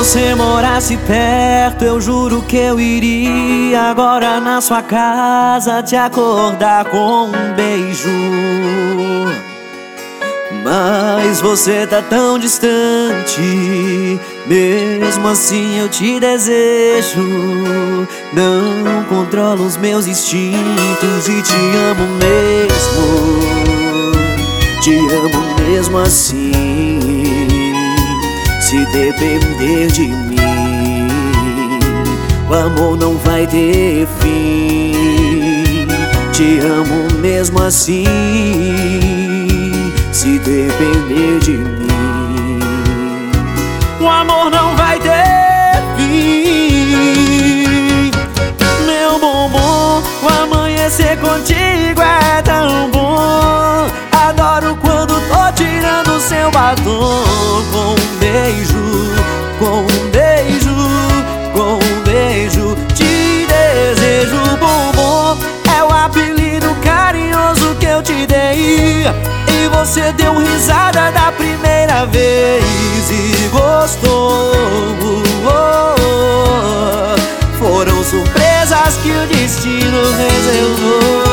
você morasse perto, eu juro que eu iria agora na sua casa te acordar com um beijo. Mas você tá tão distante, mesmo assim eu te desejo. Não controlo os meus instintos e te amo mesmo. Te amo mesmo assim. Se depender de mim, o amor não vai ter fim. Te amo mesmo assim. Se depender de mim, o amor não vai ter fim. Meu bombom, o amanhecer contigo é tão bom. Adoro quando tô tirando seu batom. Com um beijo, com um beijo, com um beijo te desejo. Bombom é o apelido carinhoso que eu te dei. E você deu risada da primeira vez e gostou. Foram surpresas que o destino reservou.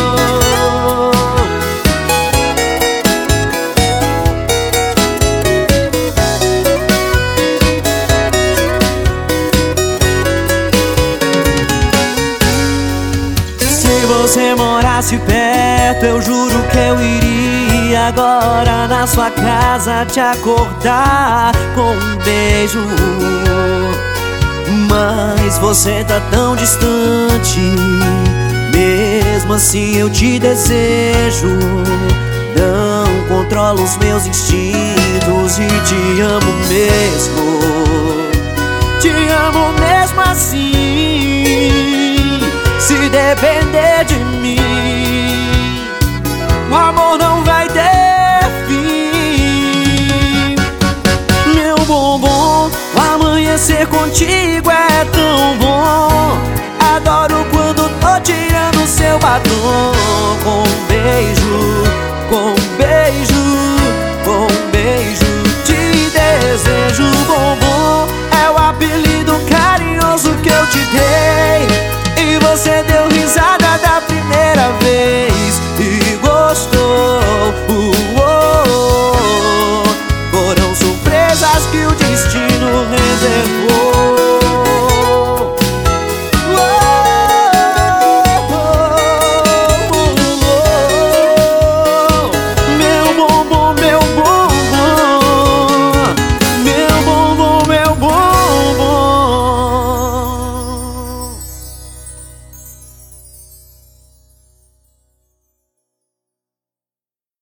Se você morasse perto, eu juro que eu iria agora na sua casa te acordar com um beijo. Mas você tá tão distante, mesmo assim eu te desejo. Não controlo os meus instintos e te amo mesmo. Te amo mesmo assim. Se depender de mim, o amor não vai ter fim. Meu bombom, o amanhecer contigo é tão bom. Adoro quando tô tirando seu batom. Com um beijo,